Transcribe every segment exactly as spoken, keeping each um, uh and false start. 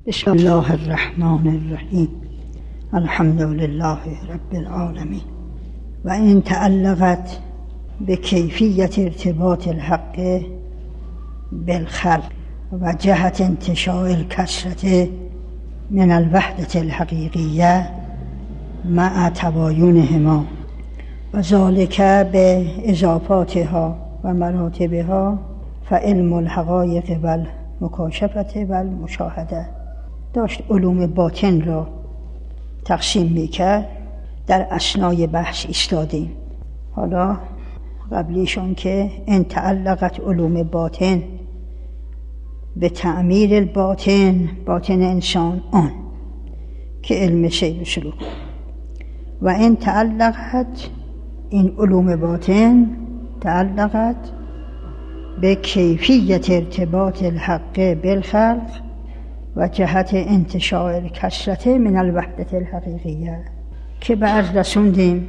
بسم الله الرحمن الرحیم. الحمد لله رب العالمین. و این تعلقت به کیفیت ارتباط الحق بالخلق و جهت انتشاء الکثرة من الوحدة الحقیقیة مع تباینهما و ذلك به اضافاتها و مراتبها فعلم الحقایق و المکاشفة و المشاهده. داشت علوم باطن را تقسیم میکرد. در اثنای بحث ایستادیم. حالا قبلیشون که ان تعلقت علوم باطن به تعمیر الباطن، باطن انسان آن که علم سیر و سلوک، و ان تعلقت این علوم باطن تعلقت به کیفیت ارتباط الحق بالخلق و جهت انتشاء الکثرة من الوحدة الحقیقیة که به عرض رسوندیم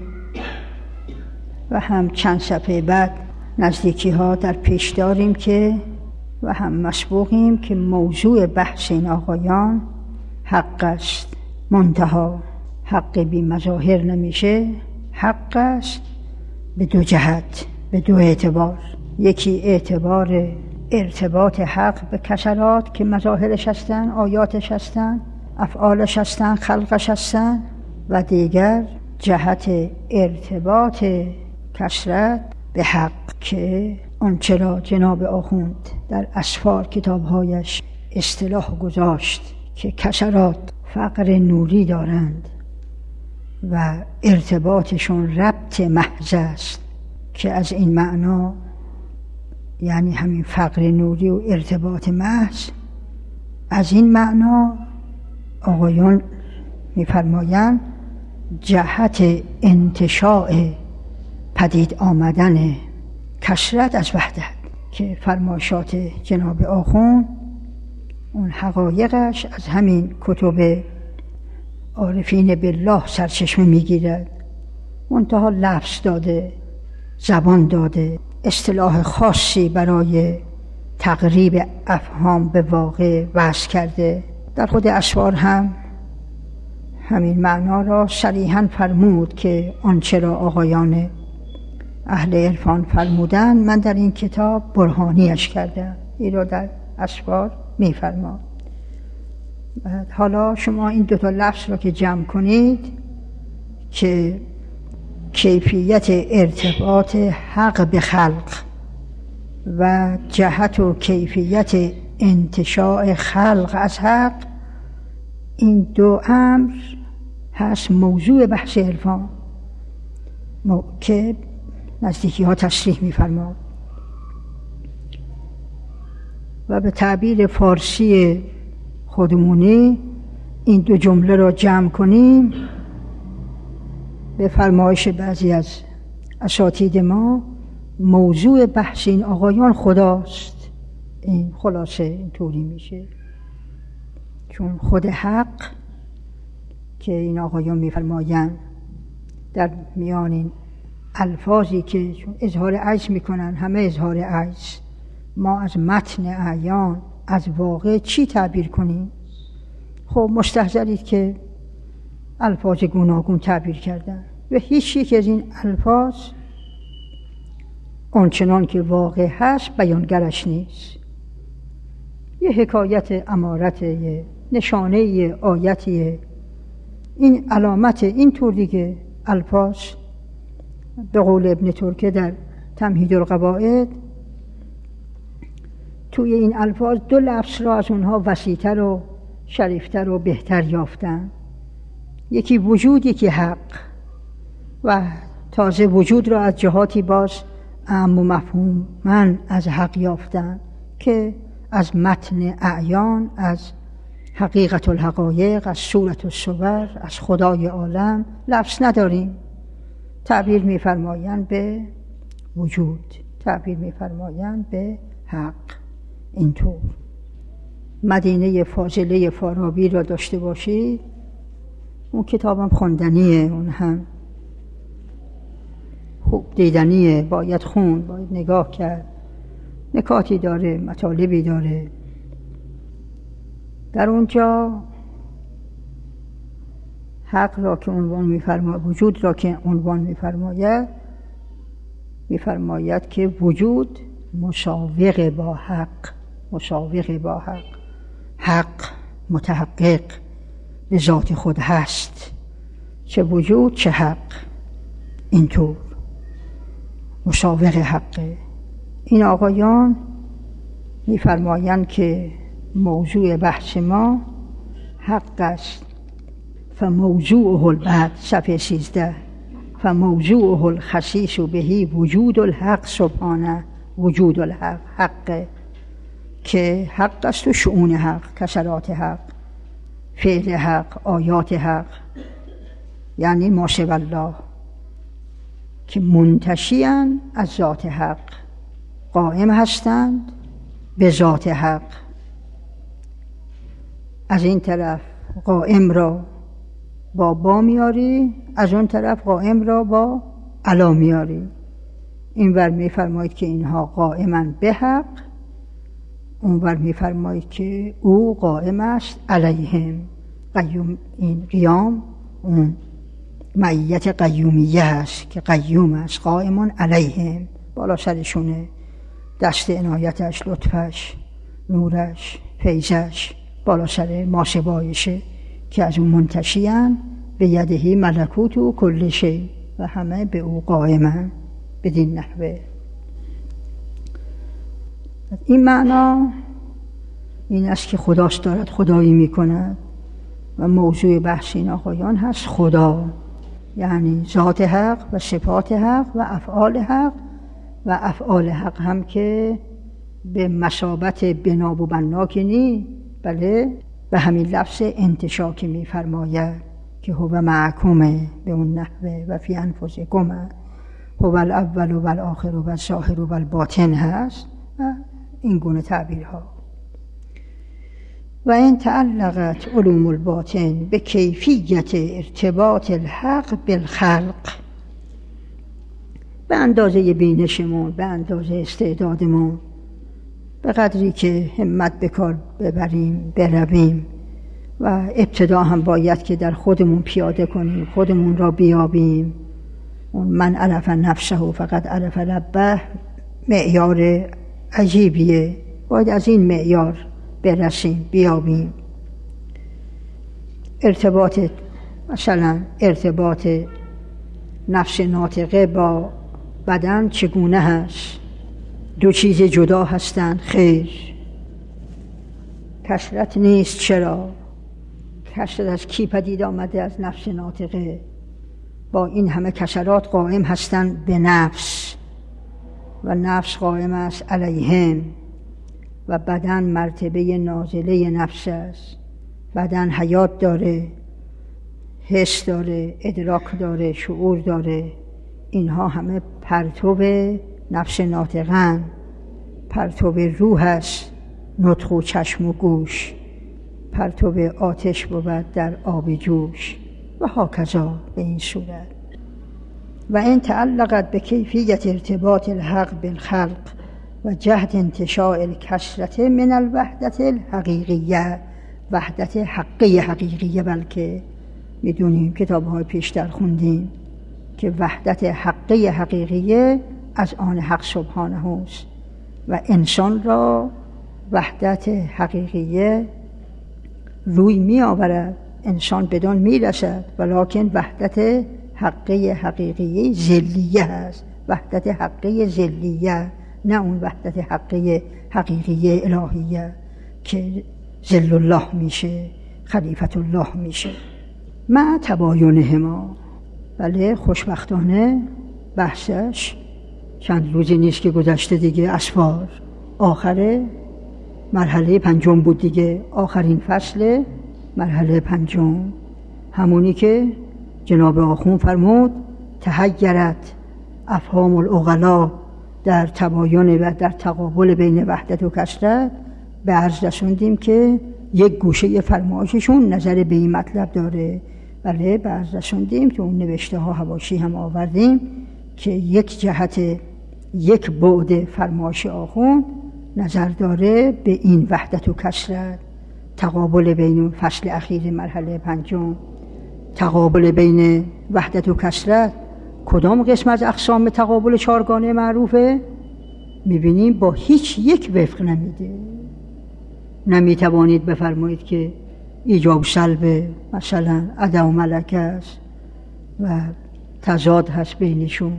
و هم چند صفحه بعد نزدیکی ها در پیش داریم که و هم مسبوقیم که موضوع بحث این آقایان حق است. منتها حق بی مظاهر نمیشه. حق است به دو جهت، به دو اعتبار. یکی اعتبار ارتباط حق به کثرات که مظاهرش هستن، آیاتش هستن، افعالش هستن، خلقش هستن، و دیگر جهت ارتباط کثرت به حق که آنچه را جناب آخوند در اسفار کتابهایش اصطلاح گذاشت که کثرات فقر نوری دارند و ارتباطشون ربط محض است، که از این معنا یعنی همین فقر نوری و ارتباط محض، از این معنا آقایان می‌فرمایند جهت انتشاء پدید آمدن کثرت از وحدت، که فرمایشات جناب آخوند اون حقایقش از همین کتب عارفین بالله سرچشمه میگیرد. منتها لفظ داده، زبان داده، اصطلاح خاصی برای تقریب افهام به واقع وضع کرده. در خود اسفار هم همین معنا را صریحاً فرمود که آنچه را آقایان اهل عرفان فرمودن من در این کتاب برهانیش کردم. این را در اسفار می‌فرماد. حالا شما این دو تا لفظ را که جمع کنید که کیفیت ارتباط حق به خلق و جهت و کیفیت انتشاء خلق از حق، این دو امر هست موضوع بحث عرفان که نزدیکی ها تصریح می فرماد. و به تعبیر فارسی خودمونی این دو جمله را جمع کنیم به فرمایش بعضی از اساتید ما موضوع بحث این آقایان خداست. این خلاصه این طوری میشه، چون خود حق که این آقایان میفرمایند در میان این الفاظی که چون اظهار عجز میکنن، همه اظهار عجز، ما از متن اعیان از واقع چی تعبیر کنیم؟ خب مستحضرید که الفاظ گوناگون تعبیر کردن و هیچ یک از این الفاظ آنچنان که واقع هست بیانگرش نیست. یه حکایت، امارت، یه نشانه، یه آیتی، این علامت این طور دیگه. الفاظ به قول ابن ترکه در تمهید القواعد توی این الفاظ دو لفظ را از اونها وسیع‌تر و شریفتر و بهتر یافتن. یکی وجود، یکی حق، و تازه وجود را از جهاتی باز اعم و مفهوم من از حق یافتن که از متن اعیان، از حقیقت الحقایق، از صورت الصور، از خدای عالم لفظ نداریم. تعبیر می‌فرمایند به وجود، تعبیر می‌فرمایند به حق. اینطور مدینه فاضله فارابی را داشته باشید، اون کتابم خوندنیه، اون هم خوب دیدنیه، باید خوند، باید نگاه کرد. نکاتی داره، مطالبی داره. در اونجا حق را که عنوان می‌فرماید، وجود را که عنوان می‌فرماید، می‌فرماید که وجود مساوق با حق، مساوق با حق، حق متحقق به ذات خود هست، چه وجود چه حق اینطور مساوق حقه. این آقایان می‌فرمایند که موضوع بحث ما حق است. فموضوعه البعد صفحه سیزده فموضوعه الخصیص بهی وجود الحق سبحانه، وجود الحق حقه که حق است و شؤون حق، کسرات حق، فعل حق، آیات حق، یعنی ما سوی الله که منتشیان از ذات حق، قائم هستند به ذات حق. از این طرف قائم را با با میاری، از اون طرف قائم را با علا میاری. این ور میفرمایید که اینها قائمن به حق، اون ور میفرمایید که او قائم است علیهم. قیوم، این قیام اون معیت قیومیه هست که قیوم است، قائمون علیهم، بالا سرشونه، دست عنایتش، لطفش، نورش، فیضش بالا سر ماسبایشه که از اون منتشیان به یدهی ملکوت و کل شی و همه به او قائمن. بدین نحوه این معنا این است که خداست دارد خدایی می کند و موضوع بحث این آقایان هست خدا، یعنی ذات حق و صفات حق و افعال حق و افعال حق هم که به مثابت بنا و بنا که نی، بله به همین لفظ انتشاکی می فرماید که هو معکمه به اون نحوه و فی انفسکم هو الاول و الاخر و الظاهر و الباطن هست و این گونه تعبیرها. و این تعلقت علوم الباطن به کیفیت ارتباط الحق بالخلق، به اندازه بینشمون، به اندازه استعدادمون، به قدری که همت به کار ببریم برویم و ابتدا هم باید که در خودمون پیاده کنیم، خودمون را بیابیم. من عرف نفسه فقط عرف ربه معیار عجیبیه، باید از این معیار برسیم بیابیم. ارتباط مثلا ارتباط نفس ناطقه با بدن چگونه هست؟ دو چیز جدا هستند؟ خیر، کثرت نیست. چرا؟ کثرت از کی پدید آمده؟ از نفس ناطقه. با این همه کثرات قائم هستند به نفس و نفس قائم است علیهم و بدن مرتبه نازله نفس است. بدن حیات داره، حس داره، ادراک داره، شعور داره. اینها همه پرتو نفس ناطقن، پرتو روح است، نطق و چشم و گوش، پرتو آتش بود در آب جوش و هاکذا به این صورت. و این تعلقت به کیفیت ارتباط الحق بالخلق و جهد انتشاء الکثرت من الوحدت الحقیقیه، وحدت حقی حقیقیه، بلکه میدونیم کتاب‌های پیشتر خوندیم که وحدت حقی حقیقیه از آن حق سبحانه است و انسان را وحدت حقیقیه روی می آورد، انسان بدان می رسد، ولکن وحدت حقی حقیقیه ذلیه است، وحدت حقی ذلیه، نه اون وحدت حقی حقیقیه الهیه که ذل الله میشه، خلیفت الله میشه. مع تباینهما، بله خوشبختانه بحثش چند روزی نیست که گذشته دیگه، اسفار آخر مرحله پنجم بود دیگه، آخرین فصل مرحله پنجم، همونی که جناب آخوند فرمود تحیرت افهام العقلا در تباین و در تقابل بین وحدت و کثرت. به عرض رسوندیم که یک گوشه فرمایششون نظر به این مطلب داره. بله به عرض رسوندیم که اون نوشته ها حواشی هم آوردیم که یک جهت، یک بعد فرمایش آخوند نظر داره به این وحدت و کثرت، تقابل بین فصل اخیر مرحله پنجم، تقابل بین وحدت و کثرت، کدام قسم از اقسام تقابل چهارگانه معروفه؟ میبینیم با هیچ یک وفق نمیده. نمیتوانید بفرمایید که ایجاب سلب مثلا عدم و ملکه است و تضاد هست بینشون.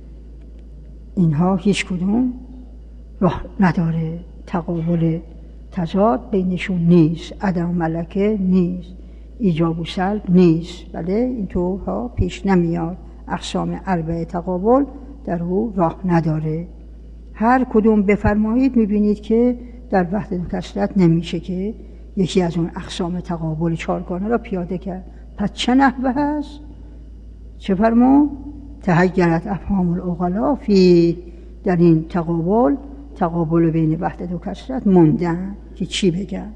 اینها هیچ کدوم راه نداره. تقابل تضاد بینشون نیست، عدم و ملکه نیست، ایجاب و سلب نیست. بله اینطورها پیش نمیاد. اقسام اربعه تقابل در او راه نداره. هر کدوم بفرمایید میبینید که در وحدت و کثرت نمیشه که یکی از اون اقسام تقابل چهارگانه را پیاده کرد. پس چه نحوه هست؟ چه فرمون؟ تحیرت افهام العقلا فی، در این تقابل تقابل بین وحدت و کثرت موندن که چی بگن.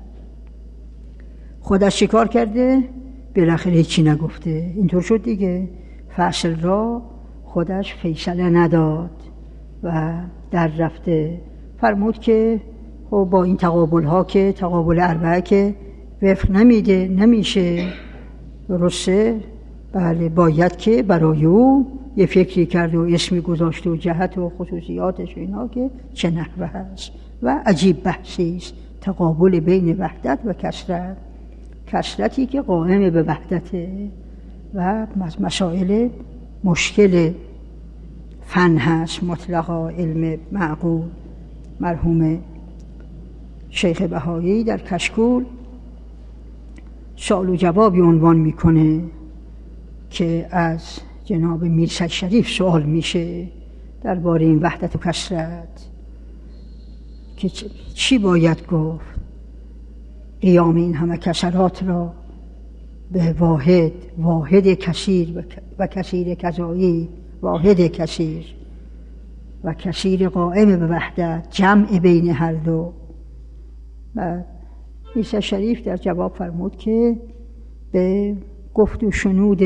خودش چیکار کرده؟ بالاخره هیچی نگفته. اینطور شد دیگه. فصل را خودش فیصله نداد و در رفته فرمود که خب با این تقابل ها که تقابل اربعه که وفق نمیده، نمیشه، درسته؟ بله باید که برای او یه فکری کرد و اسمی گذاشت و جهت و خصوصیاتش اینا که چه نحوه هست. و عجیب بحثی است تقابل بین وحدت و کثرت. کثرتی که قائم به وحدته و مسائل مشکل فن هست مطلقا علم معقول. مرحوم شیخ بهایی در کشکول سوال و جوابی عنوان میکنه که از جناب میرسد شریف سوال میشه درباره این وحدت و کثرت که چی باید گفت. قیام این همه کثرات را به واحد، واحد کثیر و کثیر کذایی، واحد کثیر و کثیر قائم به وحدت، جمع بین هر دو. و میرسد شریف در جواب فرمود که به گفت و شنود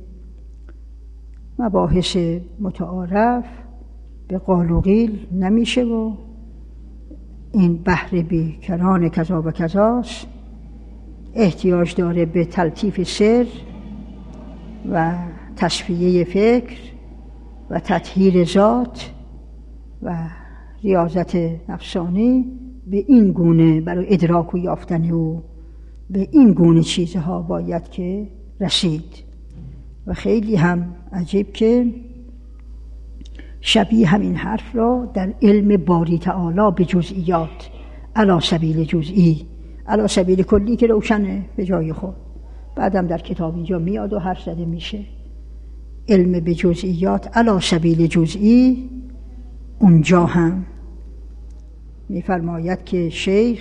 مباحث متعارف به قال و قیل نمیشه و این بحر بی کران کذا و کذاست. احتیاج داره به تلطیف سر و تصفیه فکر و تطهیر ذات و ریاضت نفسانی. به این گونه برای ادراک و یافتن او به این گونه چیزها باید که رسید. و خیلی هم عجیب که شبیه همین حرف را در علم باری تعالی به جزئیات، علی سبیل جزئی، علی سبیل کلی که روشنه به جای خود، بعدم در کتاب اینجا میاد و حرف زده میشه. علم به جزئیات علی سبیل جزئی، اونجا هم میفرماید که شیخ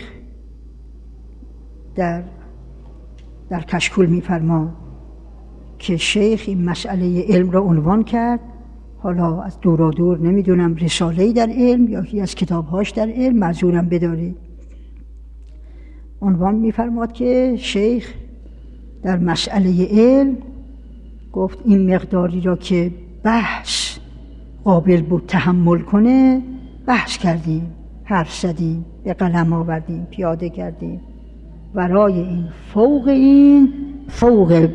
در در کشکول میفرما که شیخ این مسئله علم را عنوان کرد. حالا از دورا دور نمیدونم رساله‌ای در علم یا یکی از کتابهاش در علم، معذورم بدارید. عنوان میفرماد که شیخ در مسئله علم گفت این مقداری را که بحث قابل بود تحمل کنه بحث کردیم، حرف زدیم، به قلم آوردیم، پیاده کردیم. برای این فوق این فوق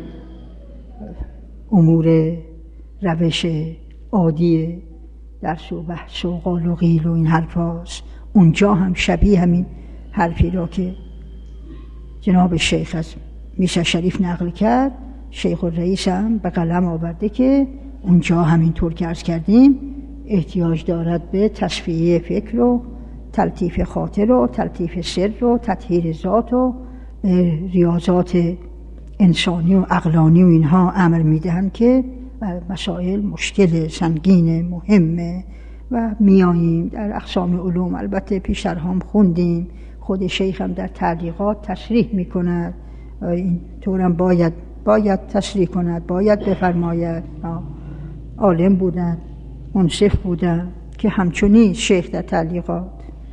امور روش عادی درس و بحث و قال و قیل و این حرف هاست. اونجا هم شبیه همین حرفی را که جناب شیخ از میرسد شریف نقل کرد، شیخ الرئیس هم به قلم آورده که اونجا همینطور که عرض کردیم احتیاج دارد به تصفیه فکر و تلطیف خاطر و تلطیف سر و تطهیر ذات و ریاضات انسانی و عقلانی و اینها امر میدهن که مسائل مشکل سنگین مهمه. و میاییم در اقسام علوم، البته پیشتر هم خوندیم، خود شیخ هم در تعلیقات تصریح میکند اینطورم باید باید تصریح کند، باید بفرماید. عالم بودن، منصف بودن که همچنین شیخ در تعلیقات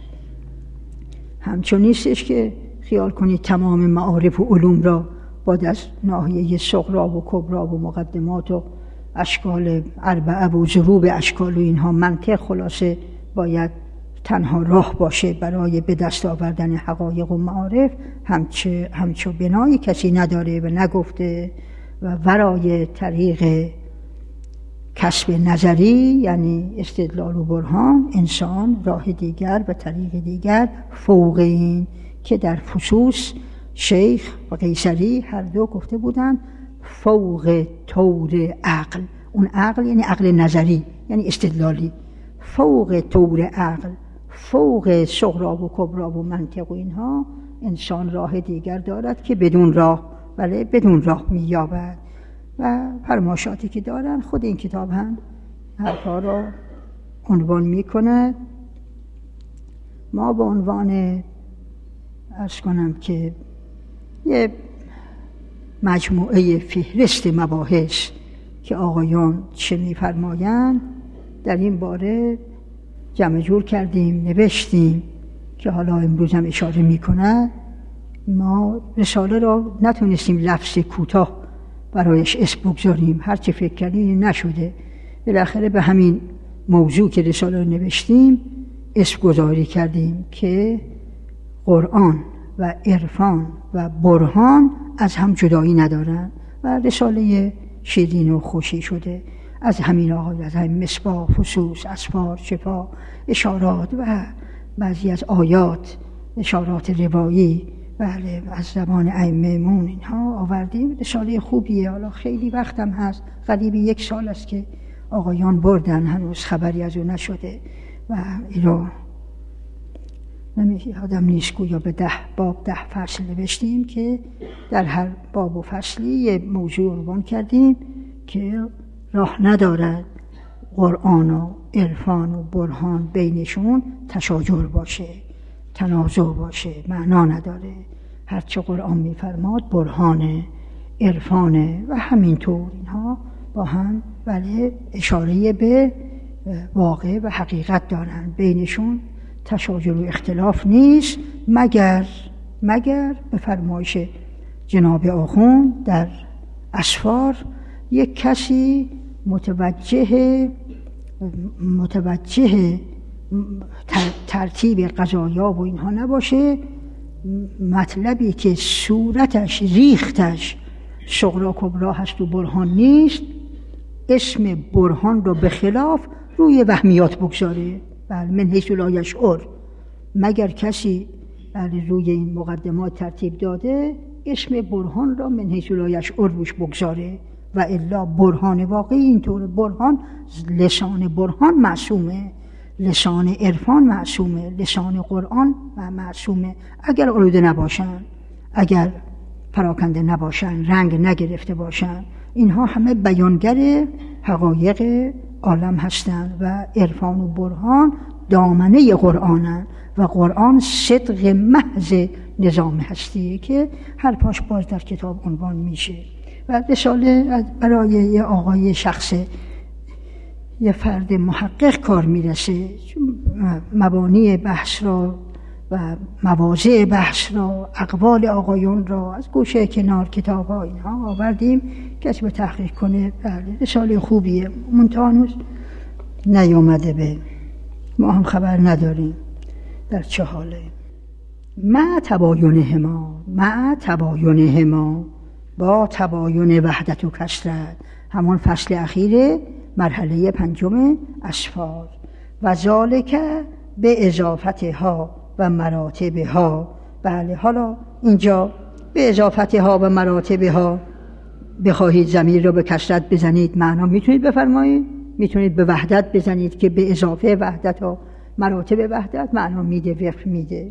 همچنین نیستش که خیال کنید تمام معارف و علوم را بعد از ناحیه صغرا و کبرا و مقدمات و اشکال اربعه و ضروب اشکال و اینها منطق خلاصه باید تنها راه باشه برای به دست آوردن حقایق و معارف، همچه همچو بنایی کسی نداره و نگفته. و ورای طریق کسب نظری یعنی استدلال و برهان، انسان راه دیگر و طریق دیگر فوق این که در فصوص شیخ و قیصری هر دو گفته بودن فوق طور عقل. اون عقل یعنی عقل نظری، یعنی استدلالی. فوق طور عقل، فوق صغرا و کبرا و منطق و اینها، انسان راه دیگر دارد که بدون راه، بله بدون راه می‌یابد. و فرمایشاتی که دارن خود این کتاب هم حرفا را عنوان می‌کند. ما به عنوان عرض کنم که یه مجموعه فهرست مباحث که آقایان چه می‌فرمایند در این باره جمع جور کردیم، نوشتیم که حالا امروز هم اشاره می‌کند. ما رساله را نتونستیم لفظ کوتاه برایش اسم بگذاریم، هر چه فکر کردیم نشده. بالاخره به همین موضوع که رساله رو نوشتیم اسم گذاری کردیم که قرآن و عرفان و برهان از هم جدایی ندارن و رساله شیرین و خوشی شده. از همین آقای، از همین مصباح، فصوص، اسفار، شفا، اشارات و بعضی از آیات، اشارات روایی، بله از زمان ائمه‌مون اینها آوردیم. رساله خوبیه. حالا خیلی وقتم هست، قریب یک سال است که آقایان بردن، هنوز خبری از اون نشده و اینو نمیشه آدم نیست گویا به ده باب ده فصل نوشتیم که در هر باب و فصلی یه موضوع عنوان کردیم که راه ندارد قرآن و عرفان و برهان بینشون تشاجر باشه، تنازع باشه، معنا نداره. هرچه قرآن میفرماد برهانه، عرفانه و همینطور اینها با هم ولی اشاره به واقع و حقیقت دارن، بینشون تشاجر و اختلاف نیست، مگر مگر به فرمایش جناب آخوند در اسفار یک کسی متوجه متوجه ترتیب قضایا و اینها نباشه، مطلبی که صورتش ریختش صغرا کبرا هست و برهان نیست، اسم برهان رو به خلاف روی وهمیات بگذاره. بله من حیث لا یشعر، مگر کسی بله روی این مقدمات ترتیب داده اسم برهان را من حیث لا یشعر روش بگذاره و الا برهان واقعی اینطور. برهان، لسان برهان معصومه، لسان عرفان معصومه، لسان قرآن معصومه. اگر آلوده نباشن، اگر پراکنده نباشن، رنگ نگرفته باشن، اینها همه بیانگر حقایق عالم هستند و عرفان و برهان دامنه قرآنن و قرآن صدق محض نظام هستیه که هر پاش باز در کتاب عنوان میشه. و رساله برای یه آقای شخص، یه فرد محقق کار میرسه، مبانی بحث را و مواضع بحث را، اقوال آقایون را از گوشه کنار کتاب ها اینها آوردیم کسی به تحقیق کنه. بله رساله خوبیه، منتها هنوز نیامده، به ما هم خبر نداریم در چه حاله. مع تباینهما، مع تباینهما، با تباین وحدت و کثرت، همون فصل اخیر مرحله پنجم اسفار. و ذالک به اضافتها و مراتبها. بله حالا اینجا به اضافتها و مراتبها بخواهید ضمیر رو به کثرت بزنید، معنا میتونید بفرمایید، میتونید به وحدت بزنید که به اضافه وحدت ها مراتب وحدت معنا میده، وفق میده.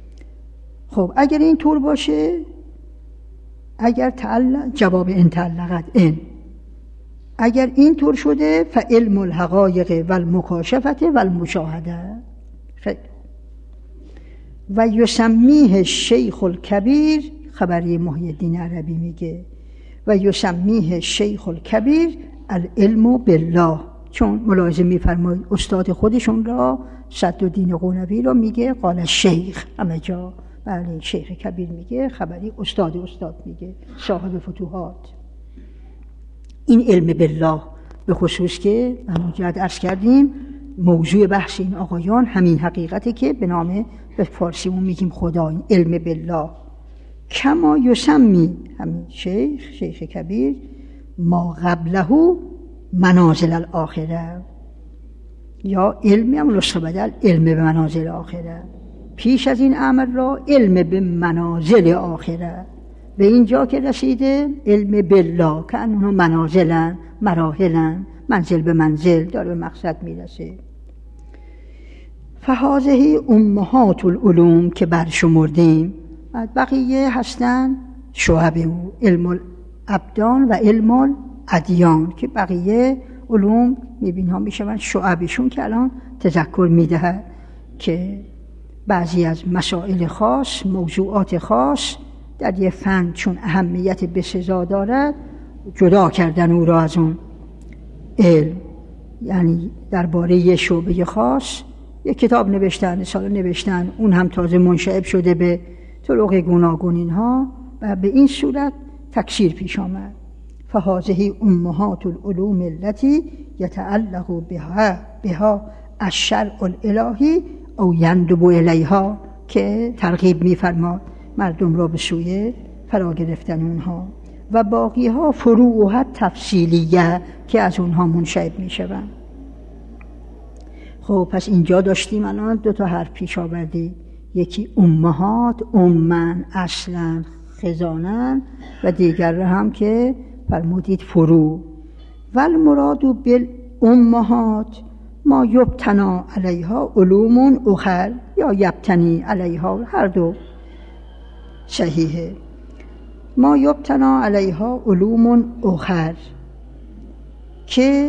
خب اگر این طور باشه، اگر تعلق جواب ان تعلقت ان، اگر این طور شده فعلم الحقایق و المکاشفت و المشاهده. خیلی و یسمیه شیخ الکبیر، خبری محی الدین عربی میگه و یسمیه شیخ الکبیر العلم بالله، چون ملاحظه میفرمایید استاد خودشون را صدرالدین قونوی را میگه قال شیخ همه جا. بله شیخ کبیر میگه، خبری استاد استاد میگه، صاحب فتوحات. این علم بالله به خصوص که همونجا عرض کردیم موضوع بحث این آقایان همین حقیقته که به نام به فارسیمون میگیم خدا، این علم بالله. کما یسمی همین شیخ شیخ کبیر ما قبله منازل الاخره، یا علمی هم نسخه بدل علم به منازل آخره، پیش از این امر را علم به منازل آخره، به اینجا که رسیده علم بالله که اونها منازلن، مراحلن، منزل به منزل داره به مقصد میرسه. فهذه امهات العلوم که برشمردیم، بقیه هستن شعب او، علم الابدان و علم الادیان، که بقیه علوم میبین ها میشون شعبشون که الان تذکر میده که بعضی از مسائل خاص، موضوعات خاص در یه فن چون اهمیت بسزا دارد جدا کردن او را از اون علم. یعنی درباره یه شعبه خاص یک کتاب نوشتن، رساله نوشتن، اون هم تازه منشعب شده به طرق گوناگون اینها و به این صورت تکثیر پیش آمد. فهذه امهات العلوم التي يتعلق بها بها الشرع الالهی او يندب الیها، که ترغیب می‌فرماد مردم را به سوی فرا گرفتن اونها، و باقی ها فروعها تفصیلیه که از اونها منشعب میشوند. خب پس اینجا داشتیم الان دو تا حرف پیش آوردی، یکی امهات، امن، اصلا، خزانن، و دیگر هم که فرمودید فروع. والمراد بالامهات ما یبتنا علیها علوم اخر، یا یبتنی علیها، هر دو صحیحه. ما یبتنا علیها علوم اخر، که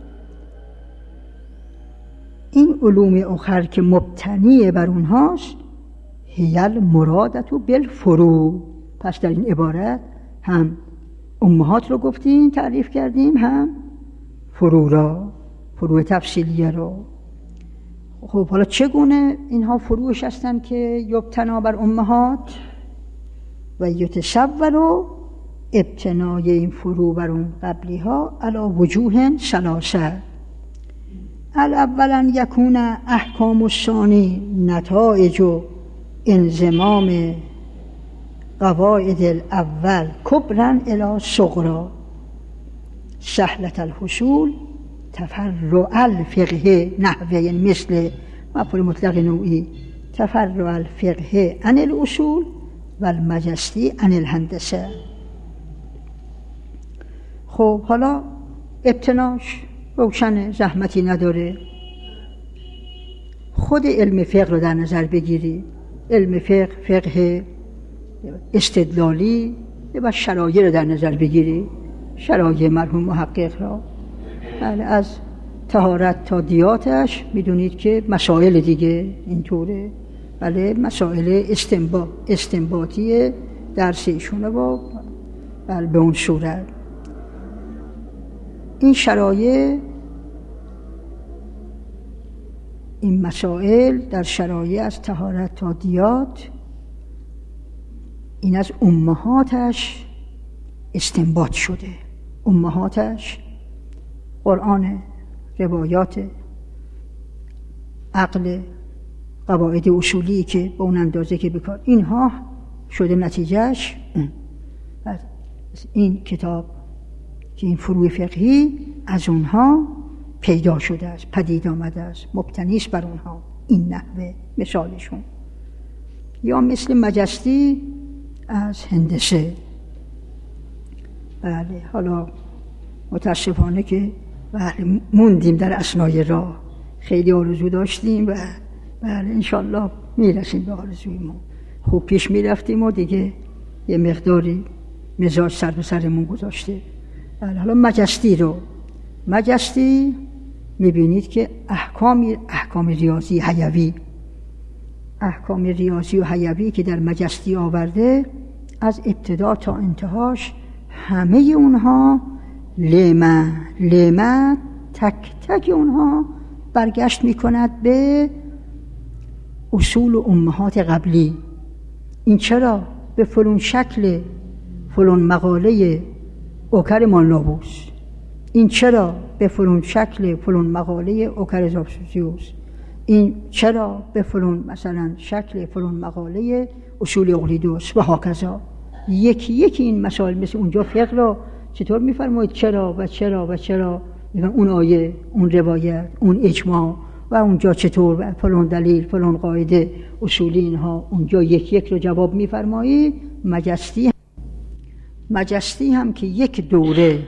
این علوم اخر که مبتنی بر اونهاست، هی المرادت بالفروع. پس در این عبارت هم امهات رو گفتیم، تعریف کردیم، هم فروع را، فروع تفصیلیه را. خب حالا چگونه اینها فروعش هستن که یبتنا بر امهات؟ و یتصور ابتنای این فروع بر اون قبلی ها علا وجوه ثلاثه. الاول یکون احکام الثانی نتائج انضمام قواعد الاول کبرا الی صغرا سهلة الحصول تفرع الفقه نحوه، یعنی مثل مفعول مطلق نوعی تفرع الفقه عن الاصول و المجستی عن الهندسه. خب حالا ابتناش روشن، زحمتی نداره. خود علم فقه رو در نظر بگیری، علم فقه، فقه استدلالی، و شرایع رو در نظر بگیری، شرایع مرحوم محقق را، بله، از طهارت تا دیاتش میدونید که مسائل دیگه اینطوره، بله، مسائل استنباط استنباطی درسیشونه و بله به اون صورت. این شرایع، این مسائل در شرایع از طهارت تا دیات، این از امهاتش استنباط شده. امهاتش قرآن، روایات، عقل، قواعد اصولی که به اون اندازه که بکار، اینها شده نتیجهش اون. این کتاب که این فروع فقهی از اونها پیدا شده است، پدید آمده است، مبتنی است بر اونها. این نحوه مثالشون. یا مثل مجستی از هندسه. بله، حالا متاسفانه که بله موندیم در اثنای راه، خیلی آرزو داشتیم و بله انشالله میرسیم به آرزویمون. خوب پیش میرفتیم و دیگه یه مقداری مزاج سر به سرمون گذاشته. بله، حالا مجستی رو، مجستی میبینید که احکام احکام ریاضی حیوی، احکام ریاضی و حیوی که در مجستی آورده، از ابتدا تا انتهاش همه اونها لمه لمه تک تک اونها برگشت میکند به اصول و امهات قبلی. این چرا؟ به فلان شکل فلان مقاله اوکر مالنابوس، این چرا؟ به فلان شکل فلان مقاله اوکاریزاپسیوس، این چرا به فلان مثلا شکل فلان مقاله اصول اقلیدوس و هاکذا. یکی یکی این مسائل مثل اونجا فقه را چطور میفرمایید چرا و چرا و چرا، اون آیه، اون روایت، اون اجماع و اونجا چطور و فلان دلیل فلان قاعده اصولی، اینها اونجا یک یک رو جواب میفرمایید. مجستی مجستی هم که یک دوره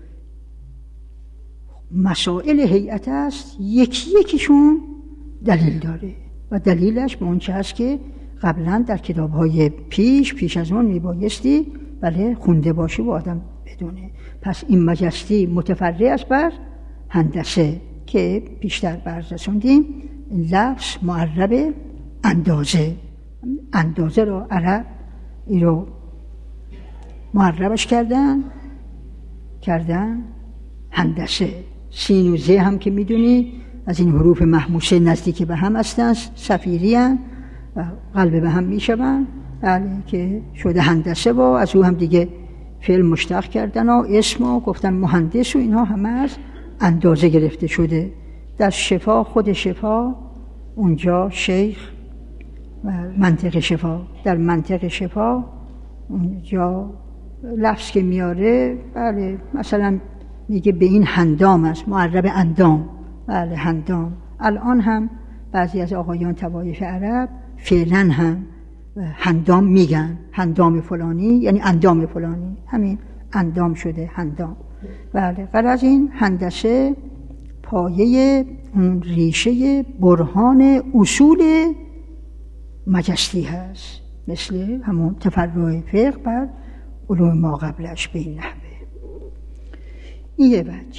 مسائل هیئت است، یکی یکیشون دلیل داره و دلیلش به اون چه هست که قبلا در کتاب‌های پیش پیش از اون میبایستی بله خونده باشه و آدم بدونه. پس این مجستی متفرع است بر هندسه که بیشتر برز رسوندیم. لفظ معرب اندازه، اندازه رو عرب این رو معربش کردن کردن هندسه. سین و ز هم که میدونی از این حروف محموسه نزدیک به هم هستن، صفیری هم و قلب به هم میشون، بله که شده هندسه. و از او هم دیگه فعل مشتق کردن و اسم و گفتن مهندس و اینها همه از اندازه گرفته شده. در شفا، خود شفا اونجا شیخ و منطق شفا، در منطق شفا اونجا لفظ که میاره بله مثلا میگه به این هندام است، معرب اندام، بله هندام. الان هم بعضی از آقایان طوایف عرب فعلا هم هندام میگن، هندام فلانی یعنی اندام فلانی، همین اندام شده هندام. بله غرض این هندسه پایه اون ریشه برهان اصول مجستی هست، مثل همون تفرع فقه بر علوم ما قبلش به این نحوه. این یه وجه.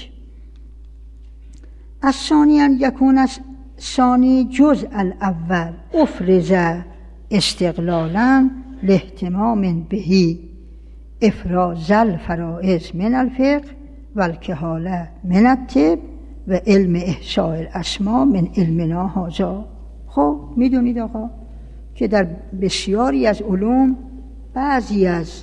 از ثانیاً یکون از ثانی جزء الاول افرز استقلالا لاهتمام بهی افراز الفرائض من الفقه و الکهاله من الطب و علم احصاء الاسماء من علمنا هذا. خب میدونید آقا که در بسیاری از علوم بعضی از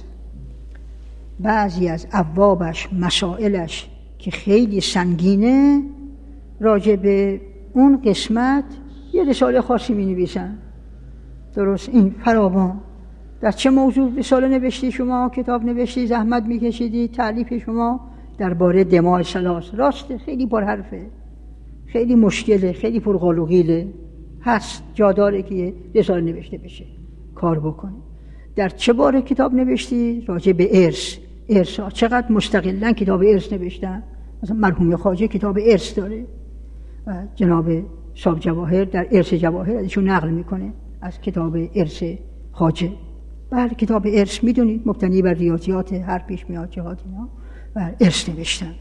بعضی از ابوابش، مسائلش که خیلی سنگینه، راجع به اون قسمت یه رساله خاصی می نویسن. درست این فراوان. در چه موضوع رساله نوشتی شما، کتاب نوشتی، زحمت می کشیدی، تألیف شما درباره دماء ثلاث، راسته خیلی پرحرفه، خیلی مشکله، خیلی پرقال و قیله، هست جا داره که یه رساله نوشته بشه، کار بکنی. در چه باره کتاب نوشتی؟ راجع به ارث. ارث ها چقدر مستقلاً کتاب ارث نوشتن. مثلا مرحوم خواجه کتاب ارث داره و جناب صاحب جواهر در ارث جواهر ازشون نقل میکنه از کتاب ارث خواجه. بله کتاب ارث میدونید مبتنی بر ریاضیات هر پیش میاد جهات اینا و ارث نوشتن.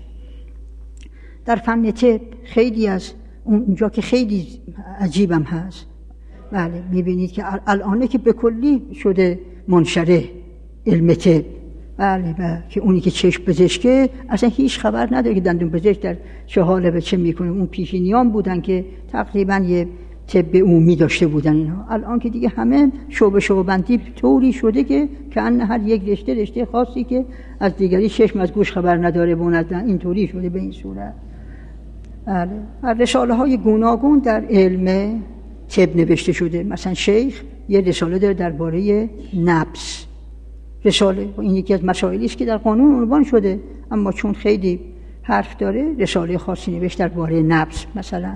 در فن طب خیلی از اونجا که خیلی عجیبم هست، بله میبینید که الان که به کلی شده منشره علم طب، بله بله که اونی که چشم پزشکه اصلا هیچ خبر نداره که دندون پزشک در چه حاله و چه میکنه. اون پیشینیان بودن که تقریبا یه طب عمومی داشته بودن اینها. الان که دیگه همه شعبه شعبه بندی طوری شده که کأن هر یک رشته رشته خاصی که از دیگری چشم از گوش خبر نداره بوند، این طوری شده به این صورت. بله رساله های گوناگون در علم طب نوشته شده. مثلا شیخ یه رساله داره درباره نبض، رساله این یکی از مسائلی است که در قانون عنوان شده، اما چون خیلی حرف داره رساله خاصی نوشته درباره نبض. مثلا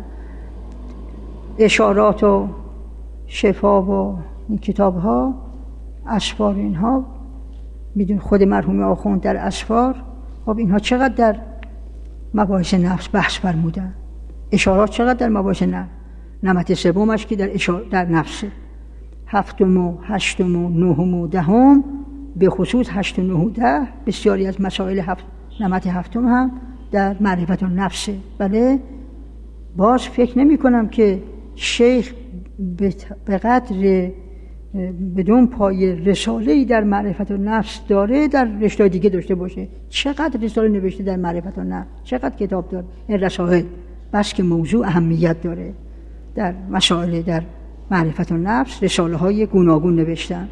اشارات و شفا و این کتاب ها، اسفار اینها، میدون خود مرحوم آخوند در اسفار، خب اینها چقدر در مباحث نفس بحث فرمودن. اشارات چقدر در مباحث نفس، نمط سومش که در اشار... در نفسه، هفتم و هشتم و نهم و دهم، به خصوص هشت و نه و ده بسیاری از مسائل هفت نمط هفتم هم در معرفت النفسه. بله باز فکر نمی کنم که شیخ به قدر بدون پای رساله‌ای در معرفت النفس داره در رشته دیگه داشته باشه. چقدر رساله نوشته در معرفت النفس، چقدر کتاب داره این رسائل، بس که موضوع اهمیت داره. در مسائل در معرفت النفس رساله های گوناگون نوشتن.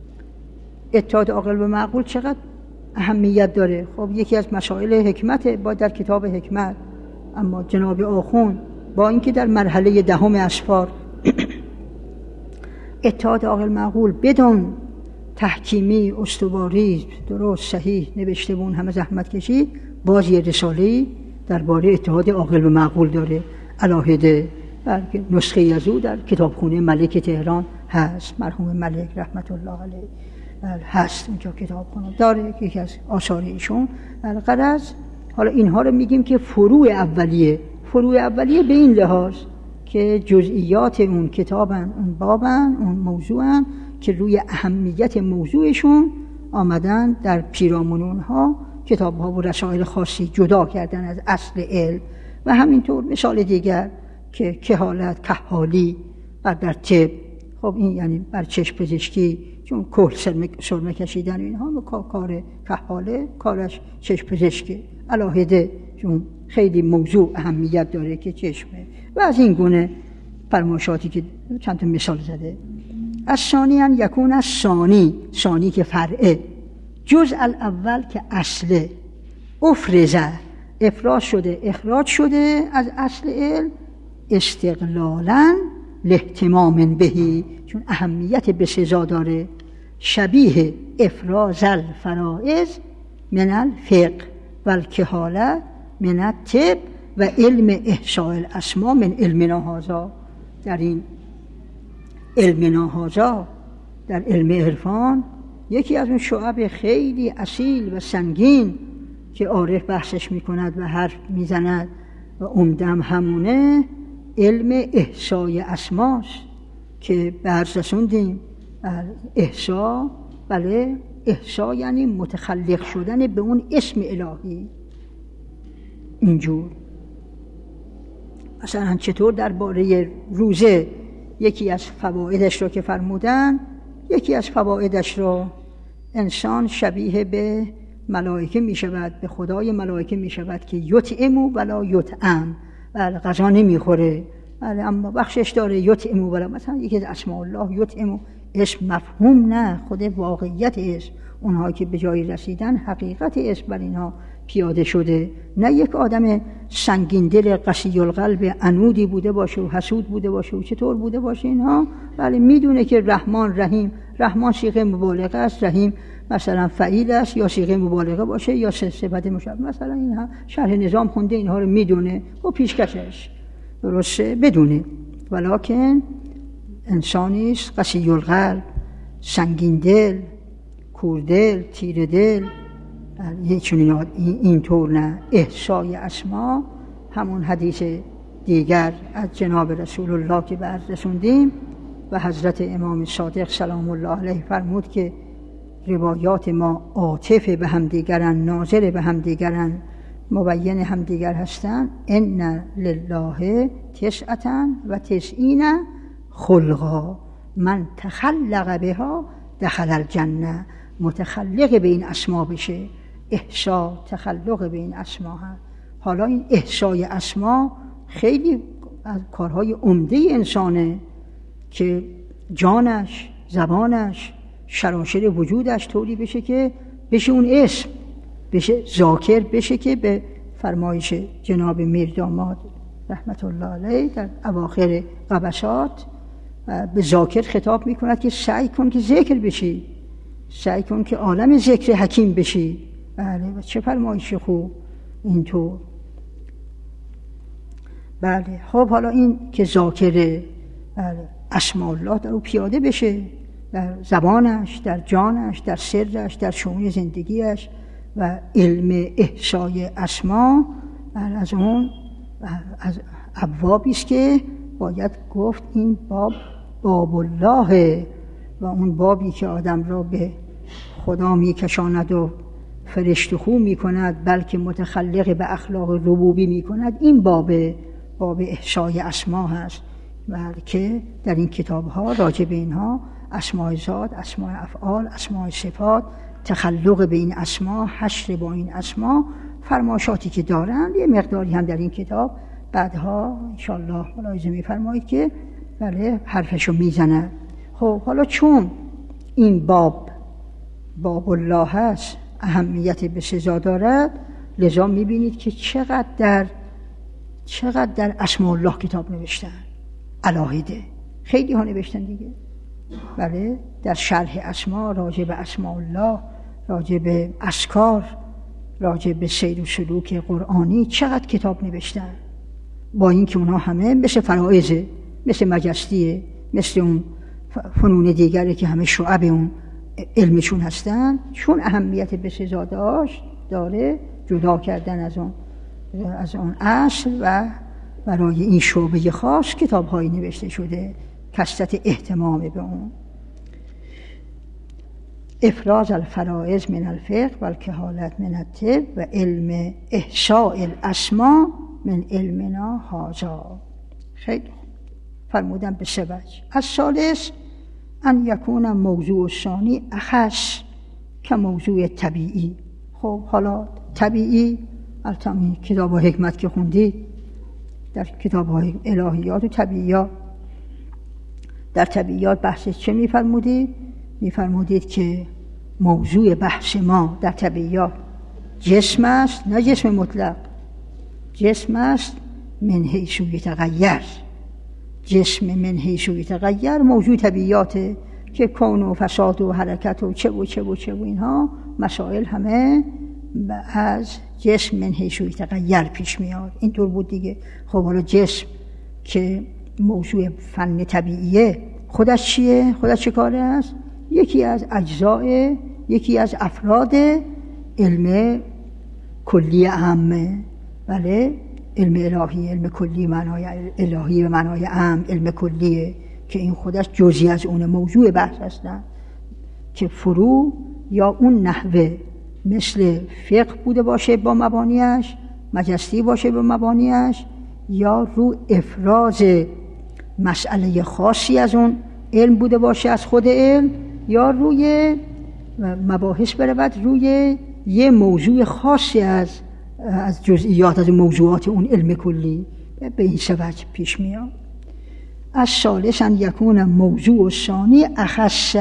اتحاد عاقل و معقول چقدر اهمیت داره. خب یکی از مسائل حکمت با در کتاب حکمت اما جناب آخوند با اینکه در مرحله دهم اسفار اتحاد عاقل معقول بدون تحکیمی استواری درست صحیح نوشته بون همه زحمت کشید، باز یه رساله‌ای درباره اتحاد عاقل و معقول داره علاهده، بلکه نسخه از او در کتابخونه ملک تهران هست، مرحوم ملک رحمت الله علیه هست اونجا کتابخونه داره که یکی از آثار ایشون. غرض حالا اینها رو میگیم که فروع اولیه فروع اولیه به این لحاظ که جزئیات اون کتابن، اون بابن، اون موضوعن که روی اهمیت موضوعشون آمدن در پیرامون اونها کتاب ها و رسائل خاصی جدا کردن از اصل علم. و همینطور مثال دیگر که کهالت، کحالی و در طب، خب این یعنی بر چشم پزشکی، چون کل سرمه, سرمه کشیدن اینها و کار کحاله کارش چشم پزشکی علاهده، چون خیلی موضوع اهمیت داره که چشمه و از این گونه فرمایشاتی که چند تا مثال زده. از ثانیاً یکون از ثانی ثانی که فرعه، جزء الاول که اصله، افرزه افراز شده اخراج شده از اصل علم، استقلالاً لاهتمام بهی، چون اهمیت به سزا داره، شبیه افراز الفرائض من الفقه و الکهاله من الطب و علم احصاء الاسماء من علمنا هذا. در این علمنا هذا در علم عرفان یکی از اون شعب خیلی اصیل و سنگین که عارف بحثش میکند و حرف میزند و عمدم همونه علم احصای اسماست که برز رسوندیم. احصا، بله احصا یعنی متخلق شدن به اون اسم الهی. اینجور مثلا چطور درباره روزه یکی از فوایدش رو که فرمودن، یکی از فوایدش رو انسان شبیه به ملائکه می شود، به خدای ملائکه می شود که یطعم ولا یطعم، بله غذا نمی خوره بله اما بخشش داره، یطعم ولا، مثلا یکی از اسماء الله یطعم، اسم مفهوم نه، خود واقعیت اسم، اونها که به جای رسیدن حقیقت اسم بر اینها پیاده شده، نه یک آدم سنگین دل قسی القلب عنودی بوده باشه و حسود بوده باشه و چطور بوده باشه اینها، بله میدونه که رحمان رحیم، رحمان صیغه مبالغه است، رحیم مثلا فعیل است یا صیغه مبالغه باشه یا صفت مشابه، مثلا اینها شرح نظام خونده اینها رو میدونه و پیشکشش درسته بدونه، ولکن انسانی است قسی القلب، سنگین دل، کوردل، تیر دل، این اینطور نه. احصای اسما همون حدیث دیگر از جناب رسول الله که به عرض رسوندیم و حضرت امام صادق سلام الله علیه فرمود که روایات ما عاطف به هم دیگرن، ناظر به هم دیگرن، مبین هم دیگر هستن. ان لله تسعة و تسعین خلقا من تخلق بها دخل الجنه. متخلق به این اسما بشه، احصا تخلق به این اسما هست. حالا این احصای اسما خیلی از کارهای عمده انسانه که جانش، زبانش، شراشر وجودش طوری بشه که بشه اون اسم، بشه ذاکر، بشه که به فرمایش جناب میر داماد رحمت الله علیه در اواخر قبسات به ذاکر خطاب میکند که سعی کن که ذکر بشی، سعی کن که عالم ذکر حکیم بشی. بله و چه فرمایش خوب اینطور. بله خب حالا این که ذاکره، بله اسماء الله در او پیاده بشه، در زبانش، در جانش، در سرش، در شؤون زندگیش و علم احصای اسما از اون از ابوابی است که باید گفت این باب باب الله و اون بابی که آدم را به خدا میکشاند و فرشته خو میکند بلکه متخلق به اخلاق ربوبی میکند، این باب باب احصای اسما هست. بلکه در این کتاب ها راجع به اینها اسماء ذات، اسماء افعال، اسماء صفات، تخلق به این اسما، حشر با این اسما، فرمایشاتی که دارند یه مقداری هم در این کتاب بعدها انشاءالله ملاحظه می‌فرمایید که بله حرفشو میزنه. خب حالا چون این باب باب الله هست، اهمیت به سزا دارد، لذا میبینید که چقدر در چقدر در اسماء الله کتاب نوشتن، الاهیده خیلی ها نوشتن دیگه. بله، در شرح اسما، راجع به اسماء الله، راجع به اذکار، راجع به سیر و سلوک قرآنی چقدر کتاب نوشتن. با اینکه اونها همه مثل فرائضه، مثل مجستیه، مثل اون فنون دیگره که همه شعب اون علمشون هستن، چون اهمیت بسزا داشت داره جدا کردن از اون از اون اصل و برای این شعبه خاص کتاب‌هایی نوشته شده. کثرت اهتمام به اون. افراز الفرائض من الفقه و الکهالت من الطب و علم احصاء الاسماء من علمنا هذا. خیلی فرمودن به سه وجه. الثالث ان یکون موضوع ثانی اخص که موضوع طبیعی. خب حالا طبیعی، البته کتاب حکمت که خوندید، در کتاب های الهیات و طبیعیات، در طبیعیات بحث چه میفرمودید؟ میفرمودید که موضوع بحث ما در طبیعیات جسم است، نه جسم مطلق، جسم است من حیث یتغیر. جسم من حیث یتغیر موضوع طبیعیاته که کون و فساد و حرکت و چه و چه و چه و اینها مسائل همه از جسم من حیث یتغیر پیش میاد. اینطور بود دیگه. خب حالا جسم که موضوع فن طبیعیه خودش چیه؟ خودش چه کاره است؟ یکی از اجزاء، یکی از افراد علم کلی عامه. بله، علم الهی، علم کلی معنای الهی و معنای عام، علم کلیه که این خودش جزئی از اون موضوع بحث هستن که فرو یا اون نحوه مثل فقه بوده باشه با مبانیش، مجستی باشه با مبانیش، یا رو افراز مسئله خاصی از اون علم بوده باشه از خود علم، یا روی مباحث برود روی یه موضوع خاصی از از جزئیات از موضوعات اون علم کلی. به این سه وجه پیش میاد. از ثالث ان یکون موضوع ثانی اخص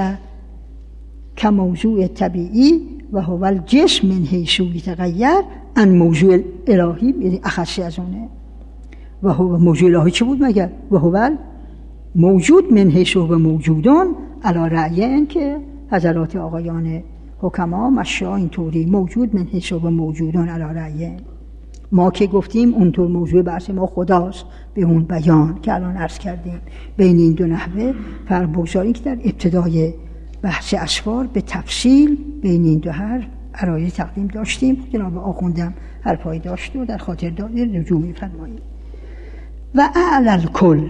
که موضوع طبیعی و هو الجسم من حیث یتغیر ان موضوع الهی اخص از اونه. و هو موضوع الهی چه بود مگر؟ و هو موجود من حیث و موجودان علی رأیین که حضرات آقایان حکما مشا اینطوری موجود من حیث و موجودان علی رأیین. ما که گفتیم اونطور موضوع بحث ما خداست به اون بیان که الان عرض کردیم. بین این دو نحوه فرق بگذاریم که در ابتدای بحث اسفار به تفصیل بین این دو حرف عرایض تقدیم داشتیم. جناب آخوندم حرفایی داشت و در خاطر داره رجوع می‌فرمایید. و اعلی الکل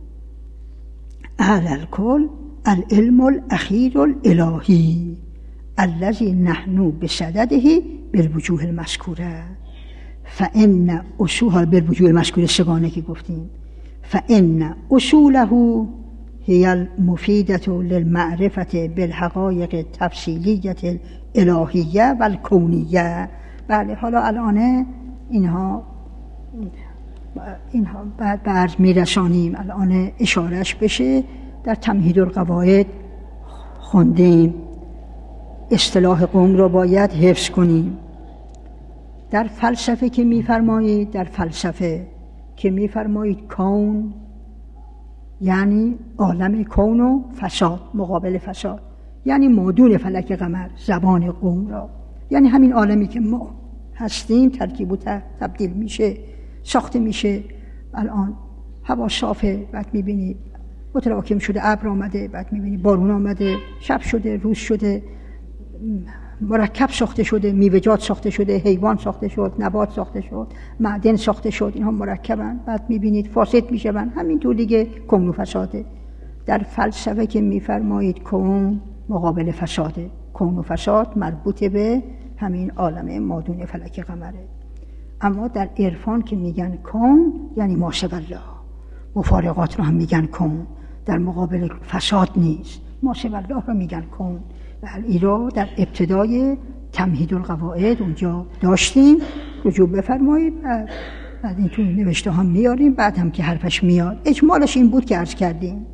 اعلی الکل العلم الاخیر الالهی الذي نحن بصدده بالوجوه المذکوره فان اصول بالوجوه المذکوره سگانه که گفتیم فان اصوله هي المفیدة للمعرفة بالحقایق التفصیلیة الالهیه و الکونیه. بله، حالا الان اینها اینها بعد برز میرسانیم. الان اشارش بشه. در تمهید القواعد خوندیم اصطلاح قوم را باید حفظ کنیم. در فلسفه که میفرمایید در فلسفه که میفرمایید کون یعنی عالم کون و فساد، مقابل فساد یعنی مادون فلک قمر، زبان قوم را یعنی همین عالمی که ما هستیم ترکیب و تبدیل میشه، ساخته میشه. الان هوا صافه، بعد میبینی متراکم شده، ابر آمده، بعد میبینی بارون آمده، شب شده، روز شده، مرکب ساخته شده، میوه‌جات ساخته شده، حیوان ساخته شد، نبات ساخته شد، معدن ساخته شد. اینها مرکبن، بعد میبینید فاسد میشون. همینطور دیگه کون و فساده. در فلسفه که میفرمایید کون مقابل فساده، کون و فساد مربوط به همین عالم مادون فلک قمره. اما در عرفان که میگن کون یعنی ما شاء الله، مفارقات رو هم میگن کون، در مقابل فساد نیست. ما شاء الله رو میگن کون. این رو در ابتدای تمهید القواعد اونجا داشتیم. رجوع بفرمایید. بعد این تو نوشته هم میاریم، بعد هم که حرفش میاد. اجمالش این بود که عرض کردیم.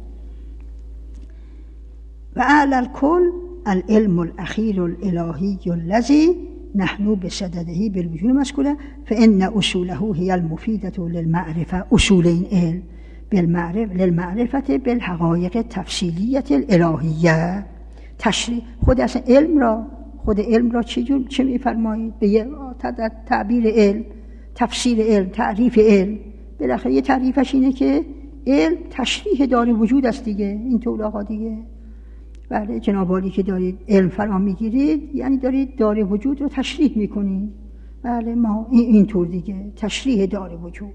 و اعلی الکل العلم الاخیر الالهی الذی نحن بصدده بالوجود مسکوله فإن اصوله هي المفیدة للمعرفه. اصول این علم بالمعرفه للمعرفه بالحقایق تفصیلیه الالهیه. تشریح خود اصلا علم را خود علم را چه چه می‌فرمایید؟ به تعبیر علم، تفسیر علم، تعریف علم، بالاخره یه تعریفش اینه که علم تشریح دار وجود است دیگه. این طور آقا دیگه. بله جناب عالی که دارید علم فرا میگیرید یعنی دارید دار وجود رو تشریح میکنید. بله ما این اینطور دیگه تشریح دار وجود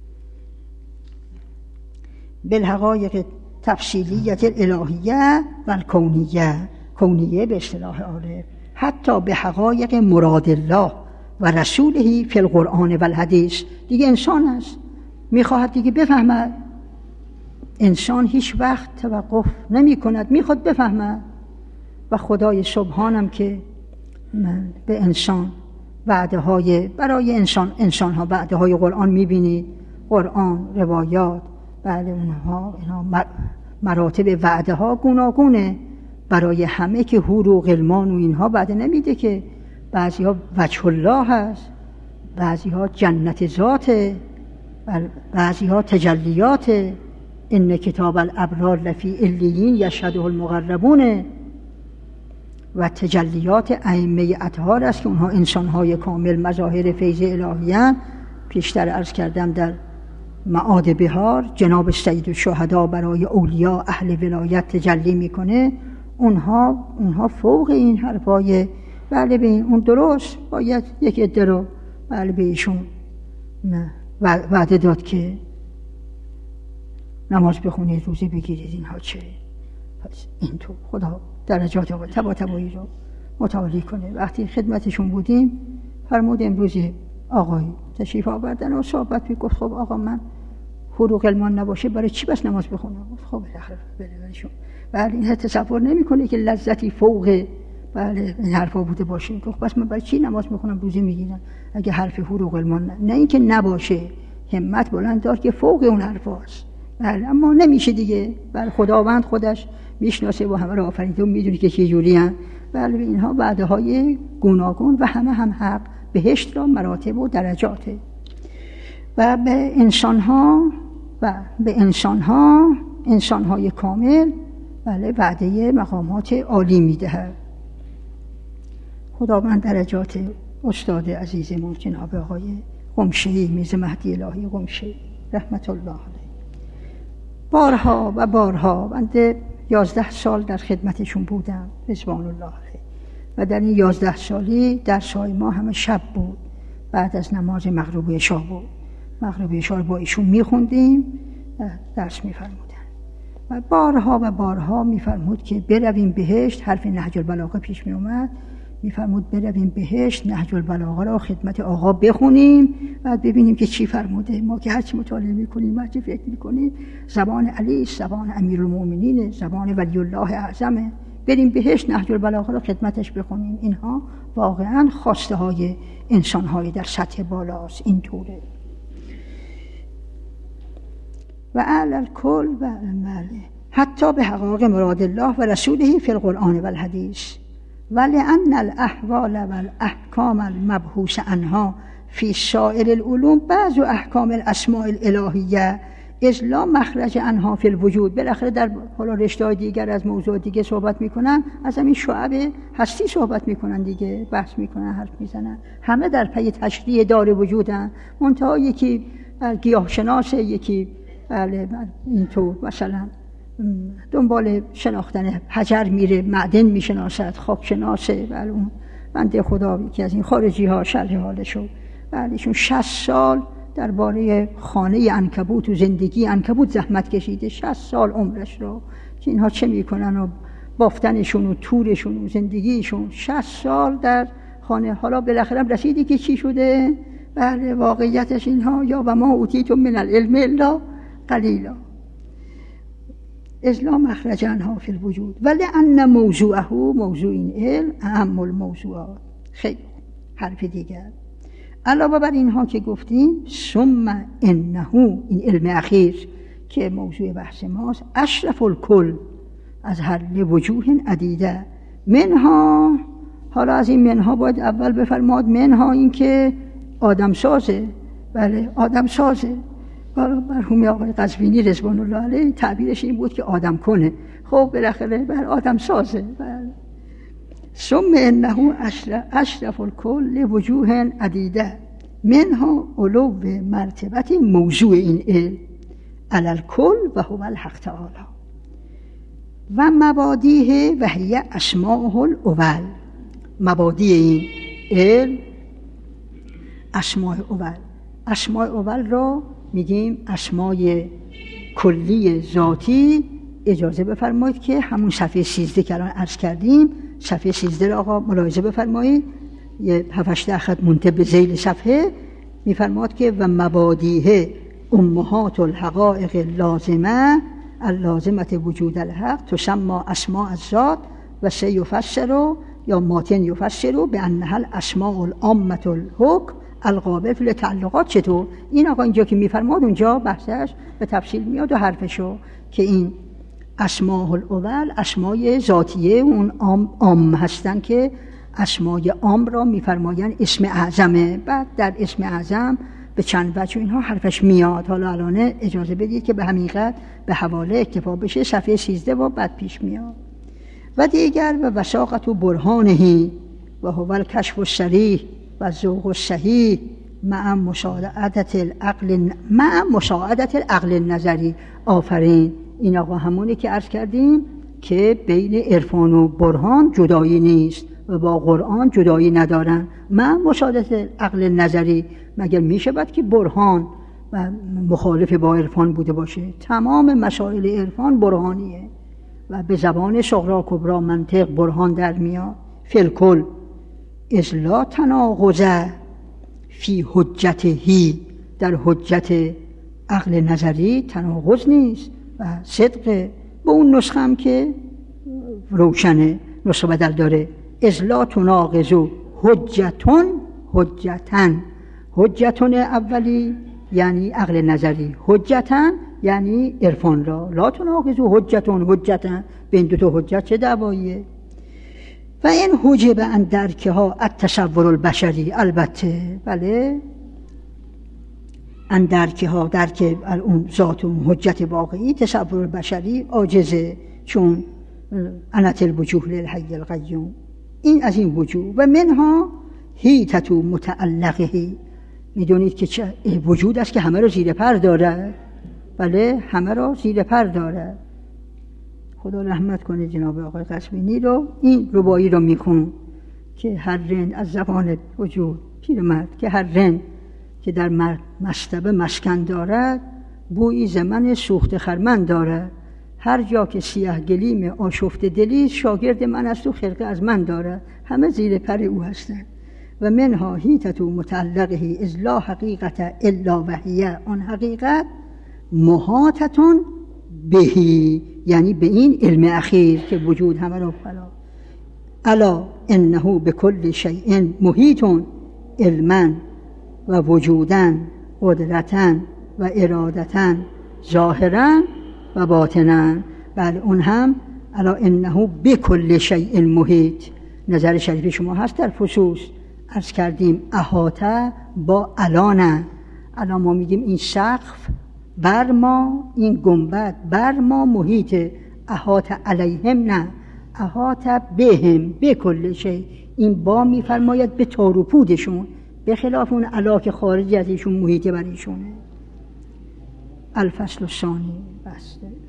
بالحقایق تفصیلیت الالهیه و الکونیه. کونیه به اصطلاح عارف حتی به حقایق مراد الله و رسوله فی القرآن و الحدیث. دیگه انسان است میخواهد دیگه بفهمد. انسان هیچ وقت توقف نمی کند، میخواد بفهمد. و خدای سبحانم که من به انسان وعده های برای انسان انسان ها وعده های قرآن میبینید. قرآن، روایات، بعد اونها اینا مراتب وعده ها گوناگونه برای همه که حور و غلمان و اینها وعده نمیده که بعضی ها وجه الله هست، بعضی ها جنت ذاته، بعضی ها تجلیات ان کتاب الابرار لفی علیین یشهده المقربون و تجلیات ائمه اطهار است که اونها انسان‌های کامل مظاهر فیض الهیان. پیشتر عرض کردم در معاد بهار جناب سید الشهدا برای اولیاء اهل ولایت تجلی میکنه. اونها اونها فوق این حرفای بله به اون درست باید یک عده رو بله به ایشون وعده داد که نماز بخونید، روزه بگیرید، اینها چه؟ پس این تو خدا درجات و تبا تبایی رو متعالی کنه. وقتی خدمتشون بودیم فرمود امروز آقای تشریف آوردن و صحبت می گفت خب آقا من فروغ علمان نباشه برای چی بس نماز بخونم؟ خب بالاخره بلهشون بله این تصور نمیکنه که لذتی فوق بله این حرفا بوده باشه. گفت بس من برای چی نماز میخونم روزه میگیرم اگه حرف فروغ علمان نه, نه اینکه نباشه، همت بلند دار که فوق اون حرفاست. بله اما نمیشه دیگه. بله خداوند خودش میشناسه و همه رو آفریده و میدونه که چه جوری ان. بله اینها وعده های گوناگون و همه هم حق. بهشت را مراتب و درجاته و به انسان ها و به انسان ها انسان های کامل بله وعده مقامات عالی میده. خداوند درجات استاد عزیزمون جناب آقای قمشه‌ای میز مهدی الهی قمشه‌ای رحمت الله علیه بارها و بارها بنده یازده سال در خدمتشون بودم رضوان الله علیه و در این یازده سالی درس‌های ما همه شب بود. بعد از نماز مغرب عشا بود. مغرب عشا با ایشون میخوندیم درس میفرمودن و بارها و بارها میفرمود که برویم بهشت. حرف نهج البلاغه پیش میومد میفرمود برویم بهشت نهج البلاغه را خدمت آقا بخونیم بعد ببینیم که چی فرموده. ما که هرچی مطالعه میکنیم هرچی فکر میکنیم زبان علی، زبان امیرالمومنین، زبان ولی الله اعظمه. بریم بهشت نهج البلاغه را خدمتش بخونیم. اینها واقعا خواسته های انسان های در سطح بالاست. این طوره و اعلی الکل و المعله حتی به حقایق مراد الله و رسوله فی القرآن و الحدیث ولأن الاحوال و الاحکام المبحوث عنها فی سائر العلوم بعض احکام الاسماء الالهیه اذ لا مخرج عنها فی الوجود. بالاخره در حالا رشته‌های دیگر از موضوع دیگه صحبت میکنن، از همین شعب هستی صحبت میکنن دیگه، بحث میکنن، حرف میزنن. همه در پی تشریح دار وجودن. منتها یکی گیاه شناسه، یکی بله اینطور مثلا دنبال شناختن حجر میره، معدن میشناسد، خاک شناسه. بله اون بنده خدا که از این خارجی ها شرح حالشو بله ایشون شصت سال درباره خانه عنکبوت و زندگی عنکبوت زحمت کشیده. شصت سال عمرش رو که اینها چه میکنن و بافتنشون و تورشون و زندگیشون. شصت سال در خانه. حالا بالاخره رسیدی که چی شده؟ بله واقعیتش اینها یا و ما اوتیتم من العلم الا قلیلا اذ لا مخرج عنها فی الوجود ولأن موضوعه موضوع این علم اهم الموضوعات. خیلی حرف دیگر علاوه بر اینها که گفتیم ثم انه این علم اخیر که موضوع بحث ماست اشرف الکل از هر وجوه عدیده منها حالا از این منها باید اول بفرماد منها این که آدم سازه. بله آدم سازه. مرحوم آقای قزوینی رضوان الله علیه تعبیرش این بود که آدم کنه. خب بالاخره بر آدم سازه. بله. ثم انه اشرف الکل وجوه عدیده منها علو مرتبت موضوع این علم علی الکل و هو الحق تعالی و مبادیه و هی اسماء الاول. مبادی این علم اسماء اول. اسماء اول را میگیم اسمای کلی ذاتی. اجازه بفرمایید که همون صفحه سیزده که الان عرض کردیم، صفحه سیزده را آقا ملاحظه بفرمایید، یه هفت خط منتهی به ذیل صفحه میفرماد که و مبادیه امهات الحقائق اللازمه اللازمت وجود الحق تسمى اسماء الذات و سیفسر یا ماتن یفسر به انها الاسماء العامه الحکم القابل فی تعلقات. چطور این آقا اینجا که میفرماد اونجا بحثش به تفصیل میاد و حرفشو که این اسماء الاول اسمای ذاتیه اون عام, عام هستن که اسمای عام را میفرمایند اسم اعظمه. بعد در اسم اعظم به چند وجه اینها حرفش میاد. حالا الان اجازه بدید که به حقیقت به حواله اکتفا بشه، صفحه سیزده و بعد پیش میاد. و دیگر و وساقت و برهانهی و هو الکشف الصریح و ذوق الصحیح مع مساعدت العقل مع مساعدت العقل النظری. آفرین. این آقا همونی که عرض کردیم که بین عرفان و برهان جدایی نیست و با قرآن جدایی ندارن. مع مساعدت عقل نظری. مگر میشه بعد که برهان و مخالف با عرفان بوده باشه؟ تمام مسائل عرفان برهانیه و به زبان صغرا کبرا منطق برهان در میاد. فی الکل اذ لا تناقض فی حجتهی. در حجت عقل نظری تناقض نیست و صدق. به اون نسخه هم که روشنه، نسخه بدل داره. اذ لا تناقض حجتون حجتن. حجتون اولی یعنی عقل نظری، حجتن یعنی عرفان را. لا تناقض حجتون حجتن. بین دو تا حجت چه دعواییه؟ و این حجب ان درکه ها التصور البشری. البته بله ان درکه ها درک اون ذات اون حجت واقعی تصور بشری عاجزه، چون انت الوجوه للحی القیوم. این از این وجوه. و منها هیتتو متعلقه. میدونید که چه وجود است که همه رو زیر پر داره. بله همه رو زیر پر داره. خدا رحمت کنه جناب آقای قزوینی رو. این ربایی رو میخون که هر رند از زبان وجود پیرمرد که هر رند که در مصطبه مسکن دارد بویی زمن سوخت خرمن دارد. هر جا که سیاه گلیم آشفت دلی شاگرد من است و خرقه از من دارد. همه زیر پر او هستند. و منها هیتتو متعلقه از لا حقیقت الا وحیه. آن حقیقت محاطتون بهی، یعنی به این علم اخیر که وجود همه را فلا الا انه بكل شیء محیطون علما و وجودن قدرتن و ارادتن ظاهرا و باطنا. بله اون هم الا انه بكل شیء محیط. نظر شریف شما هست در فصوص عرض کردیم احاطه با الانه. الان ما میگیم این سقف بر ما، این گنبد بر ما محیط. احاطه علیهم نه، احاطه بهم بكل شیء. این با میفرماید به تار و پودشون، به خلاف اون علا که خارج از ایشون محیط بر ایشونه. الفصل الثانی بسته.